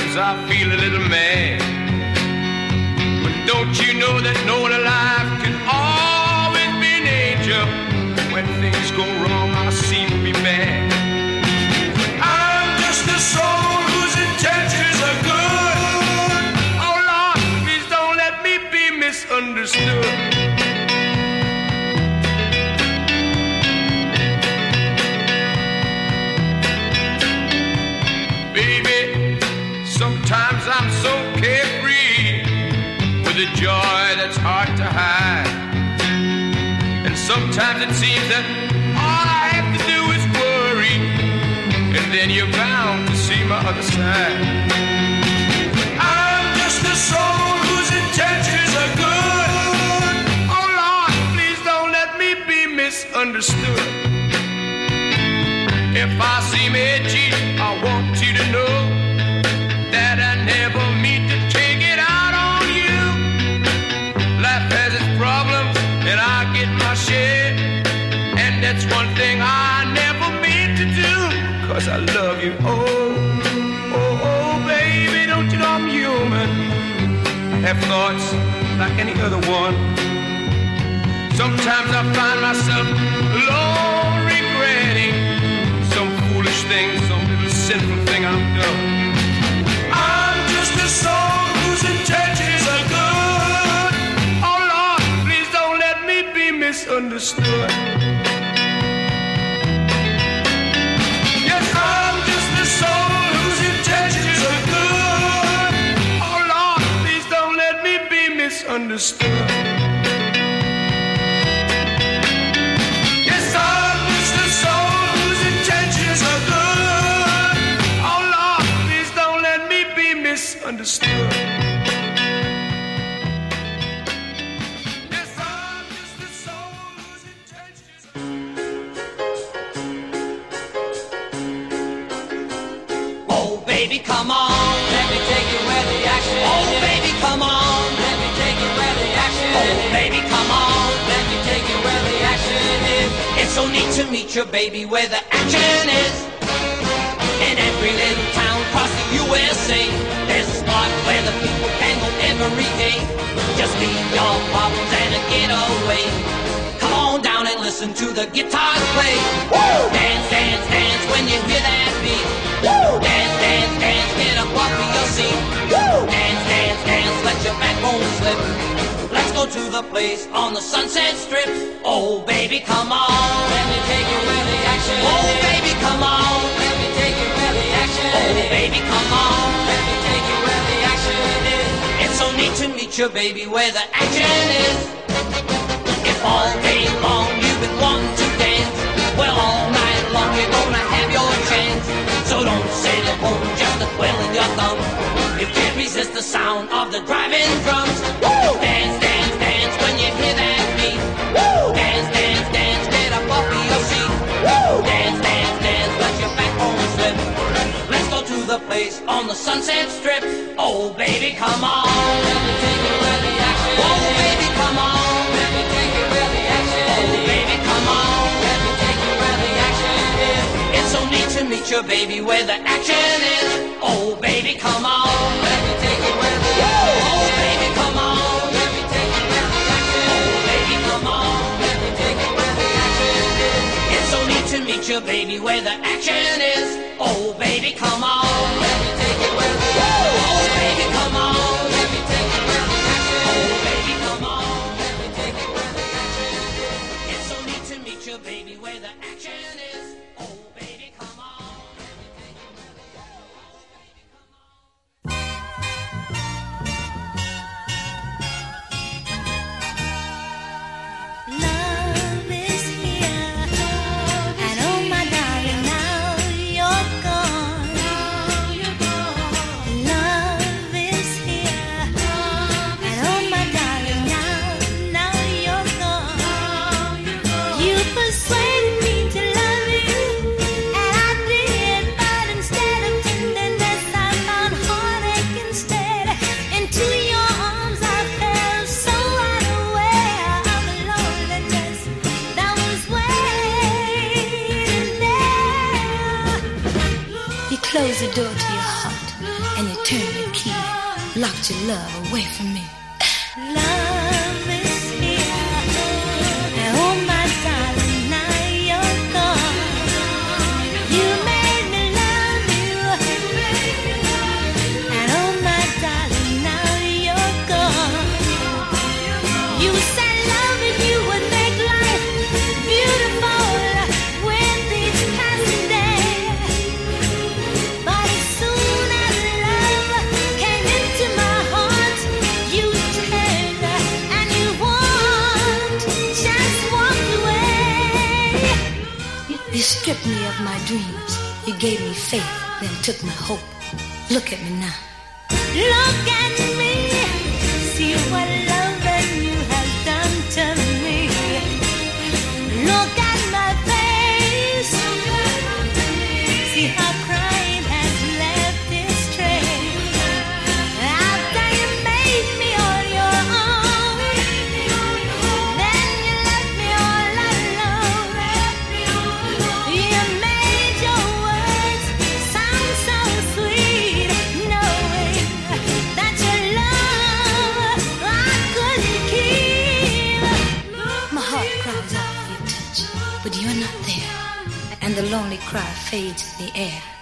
Sometimes I feel a little mad, but don't you know that no one alive can always be an angel? When things go wrong, I seem to be bad. I'm just a soul whose intentions are good. Oh Lord, please don't let me be misunderstood. Sometimes I'm so carefree with a joy that's hard to hide. And sometimes it seems that all I have to do is worry, and then you're bound to see my other side. I'm just a soul whose intentions are good. Oh Lord, please don't let me be misunderstood. If I seem edgy, I want you to know that I never mean to take it out on you. Life has its problems, and I get my share. And that's one thing I never mean to do, 'cause I love you. Oh, oh, oh, baby, don't you know I'm human? I have thoughts like any other one. Sometimes I find myself alone regretting some foolish thing, some little sinful thing I've done. A soul whose intentions are good. Oh Lord, please don't let me be misunderstood. Yes, I'm just a soul whose intentions are good. Oh Lord, please don't let me be misunderstood. Yes, I'm just a soul whose intentions are good. Oh Lord, please don't let me be misunderstood. Yes, I'm just a soul whose intentions are... Oh baby, come on, let me take you where the action is. Oh baby, come on, let me take you where the action is. Oh baby, come on, let me take you where the action is. It's so neat to meet your baby where the action is. In every little town across the USA, there's a spot where the people can go every day. Just leave your problems and a getaway. Come on down and listen to the guitars play. Woo! Dance, dance, dance when you hear that beat. Woo! Dance, dance, dance, get up off of your seat. Woo! Dance, dance, dance, let your backbone slip. Let's go to the place on the Sunset Strip. Oh baby, come on, let me take you where the action is. Oh baby, come on, let me take you where the action is. Oh baby, come on, let me take you where the action is. It's so neat to meet your baby where the action is. If all day long you've been wanting to dance, well all night long you're gonna have your chance. So don't sit at home just a twiddling your thumbs. You can't resist the sound of the driving drums. Woo! Dance, dance, dance when you hear that beat. Woo! Dance, dance, dance, get up off of your seat. Woo! Dance, dance, dance, let your backbone slip. Let's go to the place on the Sunset Strip. Oh baby, come on, let me take you where the action is. Oh baby, come on, let me take you where the action is. Oh baby, come on, let me take you where the action is. It's so neat to meet your baby where the action is. Oh baby, come on, let me take you where the action is. Oh baby, come on, let me take you where the action is. Oh baby, come on, let me take you where the action is. It's so neat to meet your baby where the action is. Oh baby, come on, let me take you where the action is. Oh baby, come on, let me take you where the action is. Oh baby, come on, let me take you where the action is. It's so neat to meet your baby where the action is. Oh baby, come on, let me take you where the action is. Oh baby, come on. Love is here, and oh my darling, now you're gone. locked your love away from me. Love is here. Oh, my darling, now you're gone. You made me love you. And oh, my darling, now you're gone. You said loving you would make life beautiful with each passing day. But as soon as love came into my heart, you turned and you just walked away. You stripped me of my dreams. You gave me faith, then took my hope. Look at me now. Look at me, see what loving you has done to me. Look at my face, see how crying has left its trace. After you made me on your own, then you left me all alone. You made your words sound so sweet, knowing that your love I couldn't keep. My heart cries out for your touch, but you're not there. And the lonely cry fades in the air.